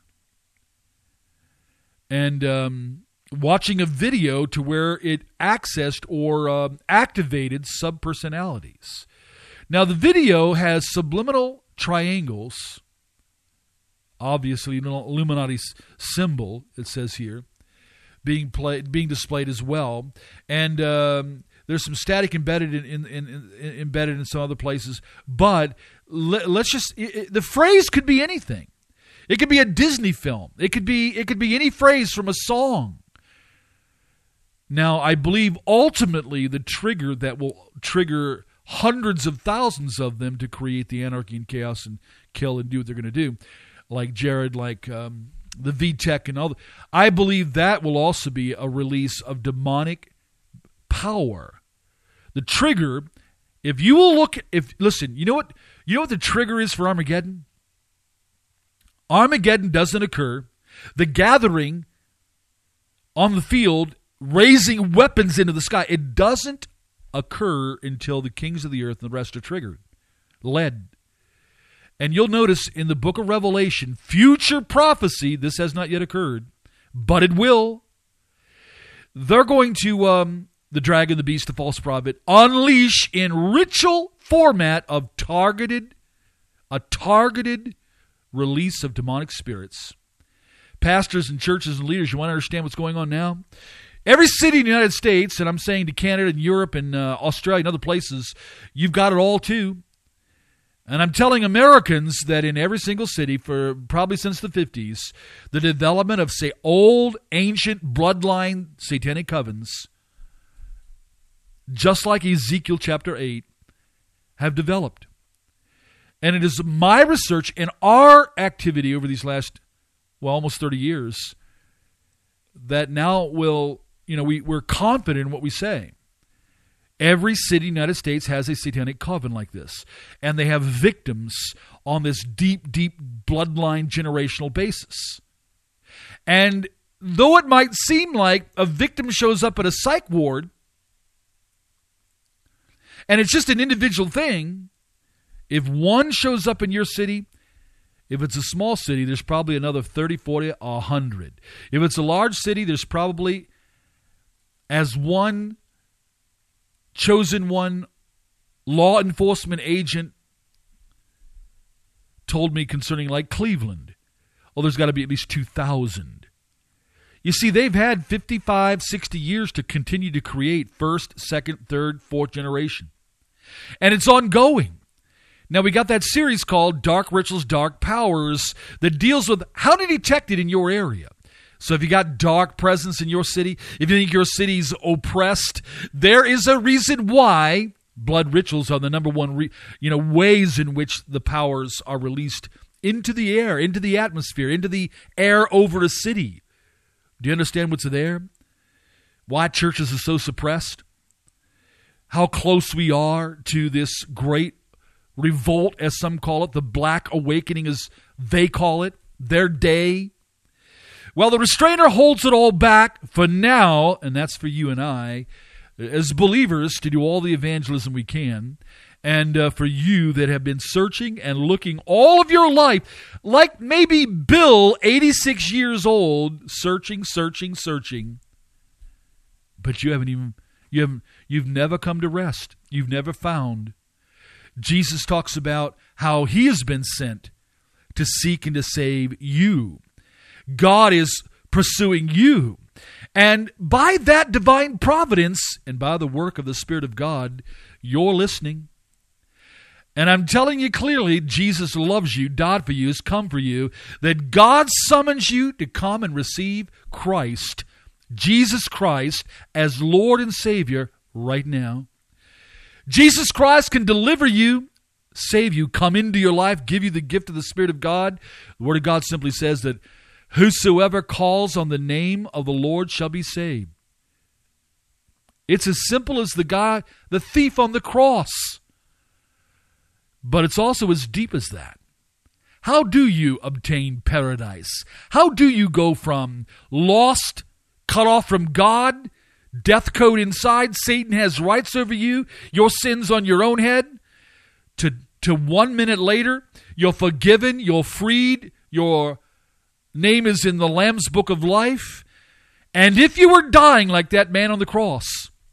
and um, watching a video to where it accessed or uh, activated subpersonalities. Now the video has subliminal triangles. Obviously, an Illuminati symbol, it says here, being played, being displayed as well, and um, there's some static embedded in, in, in, in embedded in some other places. But let, let's just it, it, the phrase could be anything. It could be a Disney film. It could be it could be any phrase from a song. Now, I believe ultimately the trigger that will trigger hundreds of thousands of them to create the anarchy and chaos and kill and do what they're going to do. Like Jared, like um, the V TEC and all that. I believe that will also be a release of demonic power. The trigger, if you will look, if listen, you know what, you know what the trigger is for Armageddon? Armageddon doesn't occur. The gathering on the field, raising weapons into the sky, it doesn't occur until the kings of the earth and the rest are triggered, led. And you'll notice in the book of Revelation, future prophecy, this has not yet occurred, but it will. They're going to, um, the dragon, the beast, the false prophet, unleash in ritual format of targeted, a targeted release of demonic spirits. Pastors and churches and leaders, you want to understand what's going on now? Every city in the United States, and I'm saying to Canada and Europe and uh, Australia and other places, you've got it all too. And I'm telling Americans that in every single city, for probably since the fifties, the development of, say, old, ancient, bloodline satanic covens, just like Ezekiel chapter eight, have developed. And it is my research and our activity over these last, well, almost thirty years, that now will, you know, we, we're confident in what we say. Every city in the United States has a satanic coven like this. And they have victims on this deep, deep bloodline generational basis. And though it might seem like a victim shows up at a psych ward, and it's just an individual thing, if one shows up in your city, if it's a small city, there's probably another thirty, forty, one hundred. If it's a large city, there's probably, as one chosen one law enforcement agent told me concerning like Cleveland, oh, there's got to be at least two thousand. You see, they've had fifty-five, sixty years to continue to create first, second, third, fourth generation. And it's ongoing. Now, we got that series called Dark Rituals, Dark Powers that deals with how to detect it in your area. So if you got dark presence in your city, if you think your city's oppressed, there is a reason why blood rituals are the number one re- you know, ways in which the powers are released into the air, into the atmosphere, into the air over a city. Do you understand what's there? Why churches are so suppressed? How close we are to this great revolt, as some call it, the Black Awakening as they call it, their day. Well, the restrainer holds it all back for now, and that's for you and I, as believers, to do all the evangelism we can, and uh, for you that have been searching and looking all of your life, like maybe Bill, eighty-six years old, searching, searching, searching, but you haven't even, you haven't, you've never come to rest. You've never found. Jesus talks about how he has been sent to seek and to save you. God is pursuing you. And by that divine providence and by the work of the Spirit of God, you're listening. And I'm telling you clearly, Jesus loves you, died for you, has come for you, that God summons you to come and receive Christ, Jesus Christ, as Lord and Savior right now. Jesus Christ can deliver you, save you, come into your life, give you the gift of the Spirit of God. The Word of God simply says that Whosoever calls on the name of the Lord shall be saved. It's as simple as the guy, the thief on the cross. But it's also as deep as that. How do you obtain paradise? How do you go from lost, cut off from God, death code inside, Satan has rights over you, your sins on your own head, to, to one minute later, you're forgiven, you're freed, your name is in the Lamb's Book of Life. And if you were dying like that man on the cross,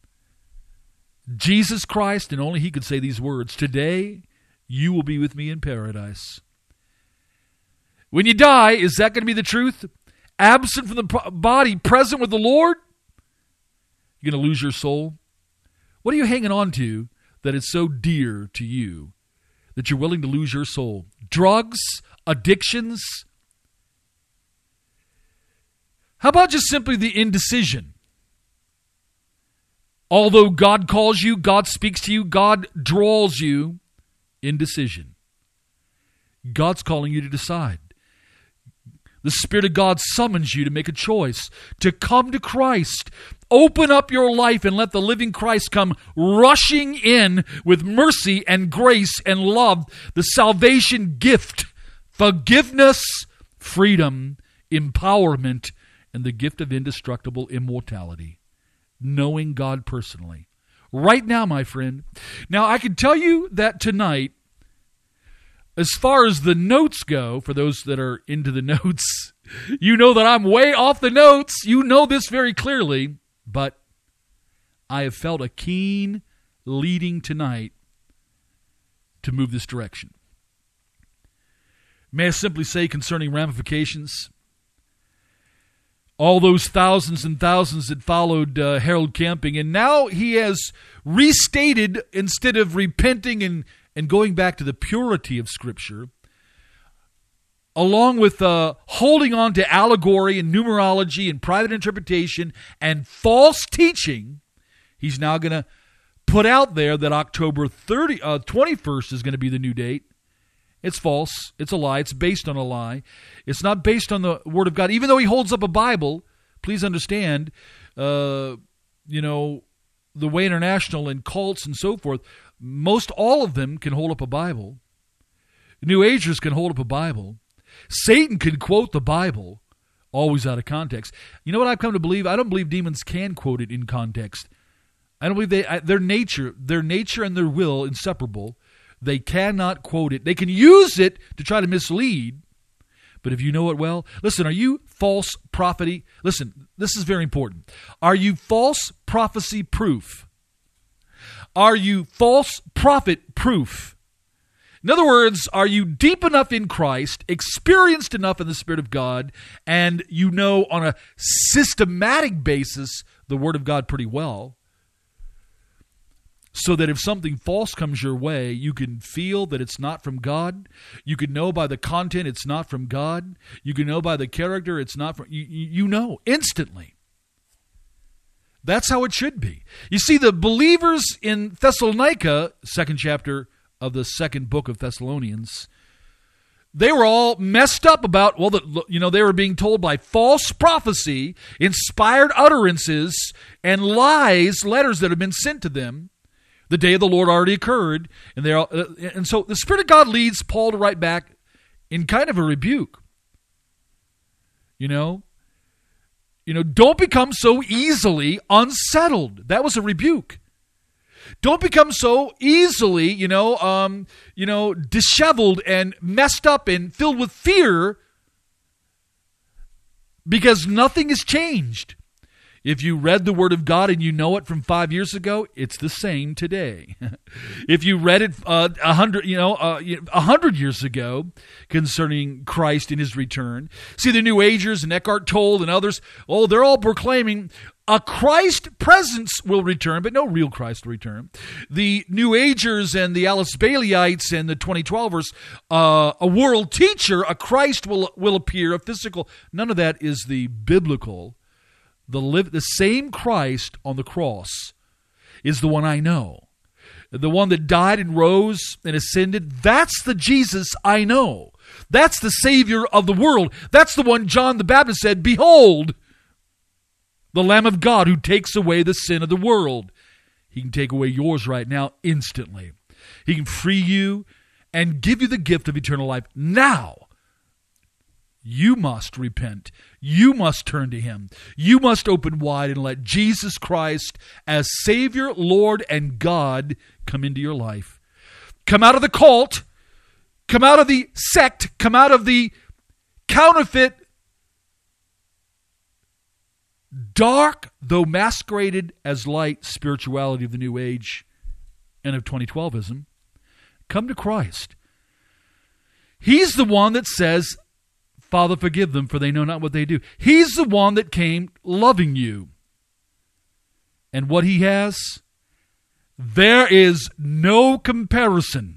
Jesus Christ, and only he could say these words, today you will be with me in paradise. When you die, is that going to be the truth? Absent from the body, present with the Lord? You're going to lose your soul? What are you hanging on to that is so dear to you that you're willing to lose your soul? Drugs? Addictions? How about just simply the indecision? Although God calls you, God speaks to you, God draws you, indecision. God's calling you to decide. The Spirit of God summons you to make a choice, to come to Christ. Open up your life and let the living Christ come rushing in with mercy and grace and love, the salvation gift, forgiveness, freedom, empowerment, and the gift of indestructible immortality. Knowing God personally. Right now, my friend. Now, I can tell you that tonight, as far as the notes go, for those that are into the notes, you know that I'm way off the notes. You know this very clearly. But I have felt a keen leading tonight to move this direction. May I simply say concerning ramifications, all those thousands and thousands that followed uh, Harold Camping, and now he has restated, instead of repenting and, and going back to the purity of Scripture, along with uh, holding on to allegory and numerology and private interpretation and false teaching, he's now going to put out there that October thirtieth, uh, twenty-first is going to be the new date. It's false. It's a lie. It's based on a lie. It's not based on the Word of God. Even though he holds up a Bible, please understand, uh, you know, the Way International and cults and so forth, most all of them can hold up a Bible. New Agers can hold up a Bible. Satan can quote the Bible, always out of context. You know what I've come to believe? I don't believe demons can quote it in context. I don't believe they, I, their nature, their nature and their will, inseparable. They cannot quote it. They can use it to try to mislead. But if you know it well, listen, are you false prophecy? Listen, this is very important. Are you false prophecy proof? Are you false prophet proof? In other words, are you deep enough in Christ, experienced enough in the Spirit of God, and you know on a systematic basis the Word of God pretty well, so that if something false comes your way, you can feel that it's not from God. You can know by the content it's not from God. You can know by the character it's not from, you, you know instantly. That's how it should be. You see, the believers in Thessalonica, second chapter of the second book of Thessalonians, they were all messed up about, well, the, you know, they were being told by false prophecy, inspired utterances, and lies, letters that have been sent to them. The day of the Lord already occurred, and they all, uh, and so the Spirit of God leads Paul to write back in kind of a rebuke. You know, you know, don't become so easily unsettled. That was a rebuke. Don't become so easily, you know, um, you know, disheveled and messed up and filled with fear, because nothing has changed. If you read the Word of God and you know it from five years ago, it's the same today. If you read it uh, a hundred, you know, uh, a hundred years ago concerning Christ and His return, see the New Agers and Eckhart Tolle and others. Oh, they're all proclaiming a Christ presence will return, but no real Christ will return. The New Agers and the Alice Baileyites and the twenty twelvers, uh, a world teacher, a Christ will will appear, a physical. None of that is the biblical. The live, the same Christ on the cross is the one I know. The one that died and rose and ascended, that's the Jesus I know. That's the Savior of the world. That's the one John the Baptist said, "Behold, the Lamb of God who takes away the sin of the world." He can take away yours right now instantly. He can free you and give you the gift of eternal life now. You must repent. You must turn to Him. You must open wide and let Jesus Christ as Savior, Lord, and God come into your life. Come out of the cult. Come out of the sect. Come out of the counterfeit, dark, though masqueraded as light, spirituality of the New Age and of twenty twelve-ism. Come to Christ. He's the one that says, "Father, forgive them, for they know not what they do." He's the one that came loving you. And what He has, there is no comparison.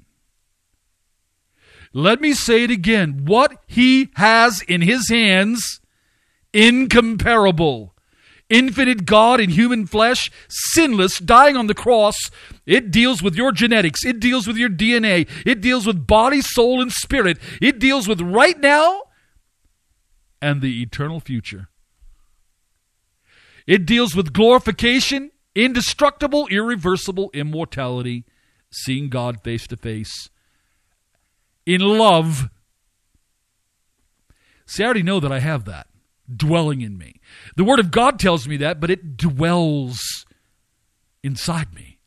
Let me say it again. What He has in His hands, incomparable. Infinite God in human flesh, sinless, dying on the cross. It deals with your genetics. It deals with your D N A. It deals with body, soul, and spirit. It deals with right now and the eternal future. It deals with glorification, indestructible, irreversible immortality, seeing God face to face, in love. See, I already know that I have that dwelling in me. The Word of God tells me that, but it dwells inside me.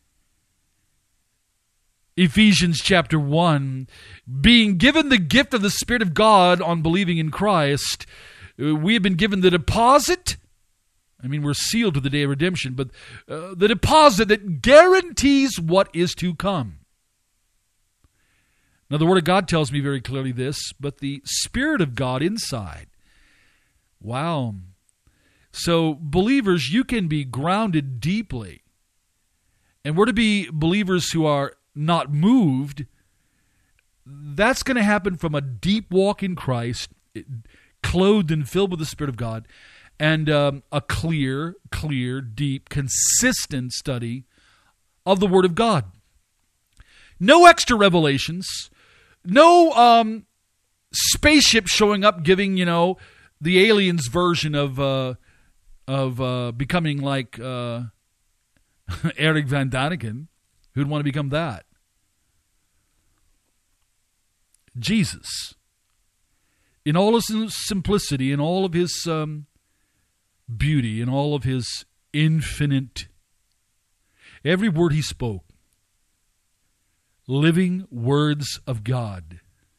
Ephesians chapter one, being given the gift of the Spirit of God on believing in Christ, we have been given the deposit. I mean, we're sealed to the day of redemption, but uh, the deposit that guarantees what is to come. Now, the Word of God tells me very clearly this, but the Spirit of God inside. Wow. So, believers, you can be grounded deeply. And we're to be believers who are not moved. That's going to happen from a deep walk in Christ, clothed and filled with the Spirit of God, and um, a clear, clear, deep, consistent study of the Word of God. No extra revelations. No um, spaceship showing up giving, you know, the aliens version of uh, of uh, becoming like uh, Eric Van Daniken. Who'd want to become that? Jesus, in all his simplicity, in all of his um, beauty, in all of his infinite, every word He spoke, living words of God.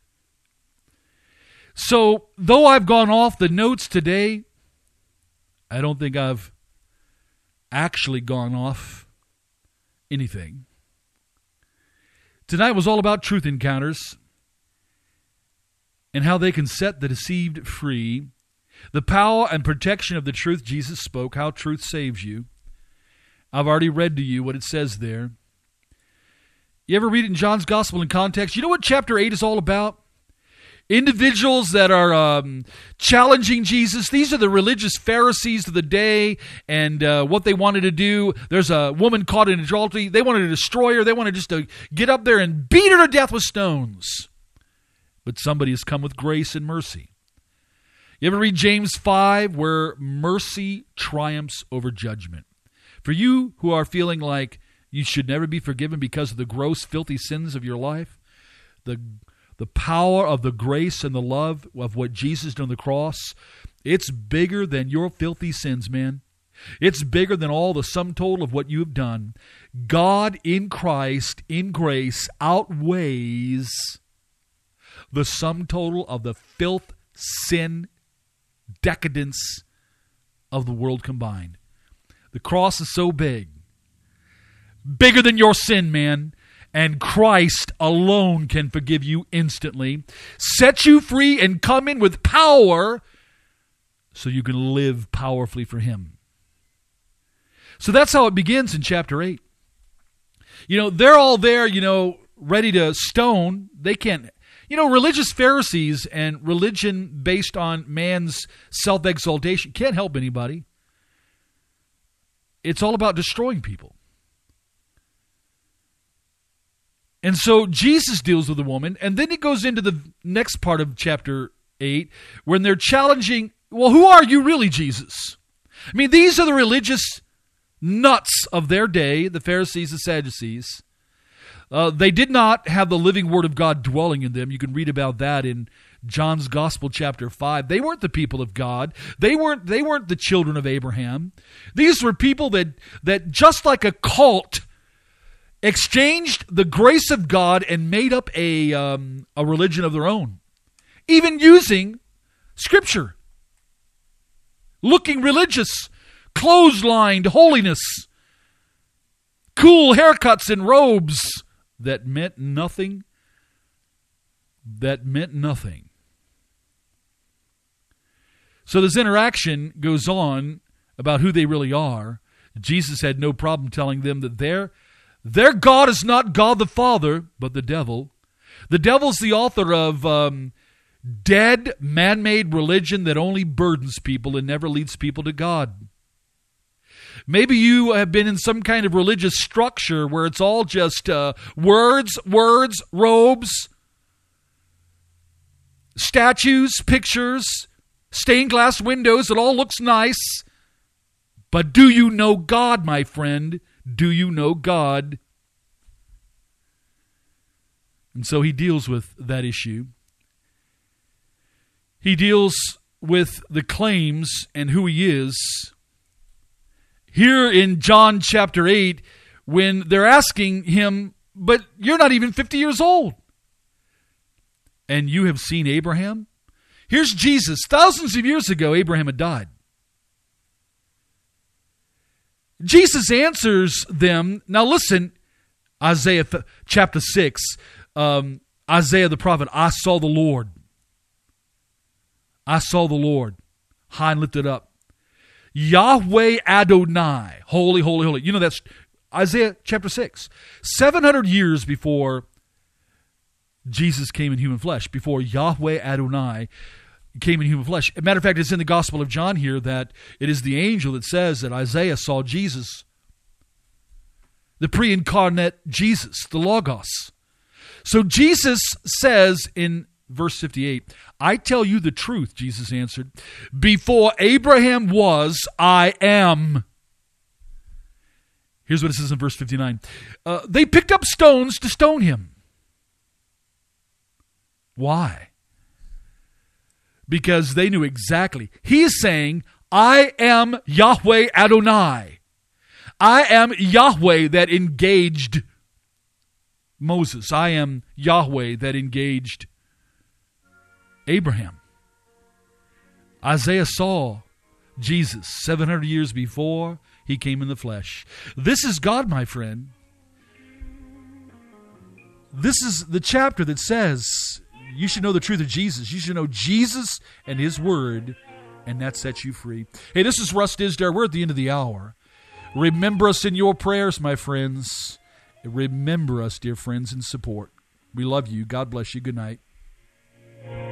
So, though I've gone off the notes today, I don't think I've actually gone off anything. Tonight was all about truth encounters and how they can set the deceived free, the power and protection of the truth Jesus spoke, how truth saves you. I've already read to you what it says there. You ever read it in John's Gospel in context? You know what chapter eight is all about? Individuals that are um, challenging Jesus. These are the religious Pharisees of the day, and uh, what they wanted to do. There's a woman caught in adultery. They wanted to destroy her. They wanted just to get up there and beat her to death with stones. But somebody has come with grace and mercy. You ever read James five, where mercy triumphs over judgment? For you who are feeling like you should never be forgiven because of the gross, filthy sins of your life, the The power of the grace and the love of what Jesus did on the cross, it's bigger than your filthy sins, man. It's bigger than all the sum total of what you have done. God in Christ, in grace, outweighs the sum total of the filth, sin, decadence of the world combined. The cross is so big. Bigger than your sin, man. And Christ alone can forgive you instantly, set you free, and come in with power so you can live powerfully for Him. So that's how it begins in chapter eight. You know, they're all there, you know, ready to stone. They can't, you know, religious Pharisees and religion based on man's self-exaltation can't help anybody. It's all about destroying people. And so Jesus deals with the woman, and then he goes into the next part of chapter eight, when they're challenging, well, who are you really, Jesus? I mean, these are the religious nuts of their day, the Pharisees and Sadducees. Uh, they did not have the living Word of God dwelling in them. You can read about that in John's Gospel, chapter five. They weren't the people of God. They weren't, they weren't the children of Abraham. These were people that, that just like a cult, exchanged the grace of God and made up a, um, a religion of their own, even using Scripture. Looking religious, clotheslined holiness, cool haircuts and robes that meant nothing, that meant nothing. So this interaction goes on about who they really are. Jesus had no problem telling them that their, their God is not God the Father, but the devil. The devil's the author of um, dead, man-made religion that only burdens people and never leads people to God. Maybe you have been in some kind of religious structure where it's all just uh, words, words, robes, statues, pictures, stained glass windows. It all looks nice. But do you know God, my friend? Do you know God? And so he deals with that issue. He deals with the claims and who he is. Here in John chapter eight, when they're asking him, but you're not even fifty years old, and you have seen Abraham? Here's Jesus. Thousands of years ago, Abraham had died. Jesus answers them. Now listen, Isaiah chapter six, um, Isaiah the prophet, I saw the Lord. I saw the Lord, high and lifted up. Yahweh Adonai, holy, holy, holy. You know, that's Isaiah chapter six. seven hundred years before Jesus came in human flesh, before Yahweh Adonai came in human flesh. As a matter of fact, it's in the Gospel of John here that it is the angel that says that Isaiah saw Jesus, the pre-incarnate Jesus, the Logos. So Jesus says in verse fifty-eight, I tell you the truth, Jesus answered, before Abraham was, I am. Here's what it says in verse fifty-nine. Uh, they picked up stones to stone him. Why? Because they knew exactly. He is saying, I am Yahweh Adonai. I am Yahweh that engaged Moses. I am Yahweh that engaged Abraham. Isaiah saw Jesus seven hundred years before he came in the flesh. This is God, my friend. This is the chapter that says you should know the truth of Jesus. You should know Jesus and his word, and that sets you free. Hey, this is Russ Disdale. We're at the end of the hour. Remember us in your prayers, my friends. Remember us, dear friends, in support. We love you. God bless you. Good night.